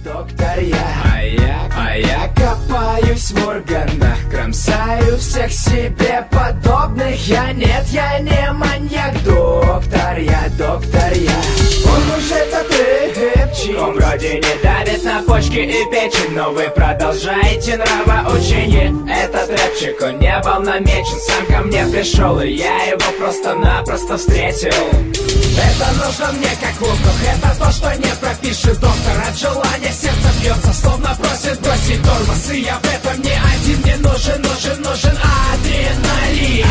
доктор я. А я копаюсь в органах, кромсаю всех себе подобных. Я нет, я не маньяк, доктор я, доктор я. Он уж этот рэпчик, он вроде не давит на почки и печень, но вы продолжаете нравоучение. Этот рэпчик, он не был намечен, сам ко мне пришел, и я его просто-напросто встретил. Это нужно мне как воздух, это то, что не пропишет доктор. От желания сердце бьется, словно просит бросить тормоз. И я в этом не один, мне нужен адреналин.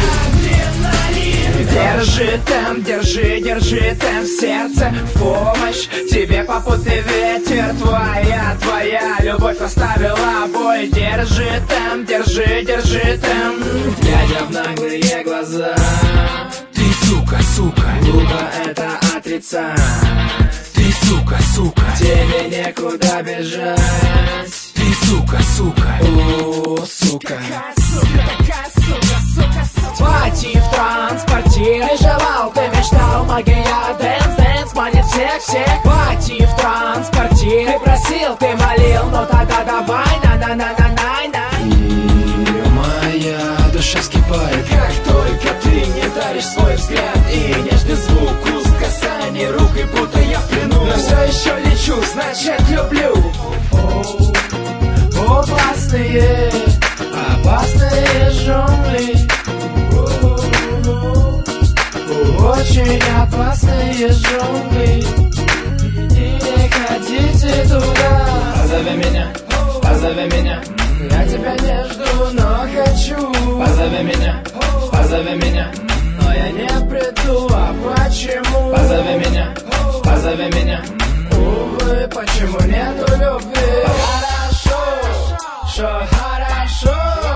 Держи темп, держи темп, сердце в помощь. Тебе попутный ветер, твоя любовь оставила боль. Держи темп, держи темп, глядя в наглые глаза. Ты сука, Глупо это отрицать. ты сука, Тебе некуда бежать. ты сука. О, сука. Пати в транспорте переживал, ты мечтал, магия, дэнс, манит всех. Пати в транспорте ты просил, ты молил, но тогда давай, на. И моя душа вскипает, как только ты не даришь свой взгляд и нежный звук уст касаний рук, и будто я в плену, но все еще лечу, значит люблю. Опасные джунгли, очень опасные джунгли, и не ходите туда. Позови меня, я тебя не жду, но хочу. Позови меня, но я не приду, а почему? Позови меня, увы, почему нету любви? Хорошо.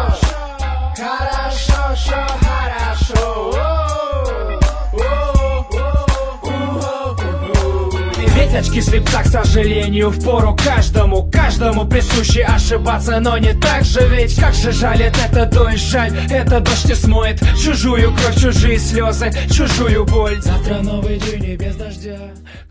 Веточки слепца, к сожалению, впору каждому присуще ошибаться, но не так же, ведь как же жалит это дождь, жаль, это дождь не смоет чужую кровь, чужие слезы, чужую боль. Завтра новый день и без дождя.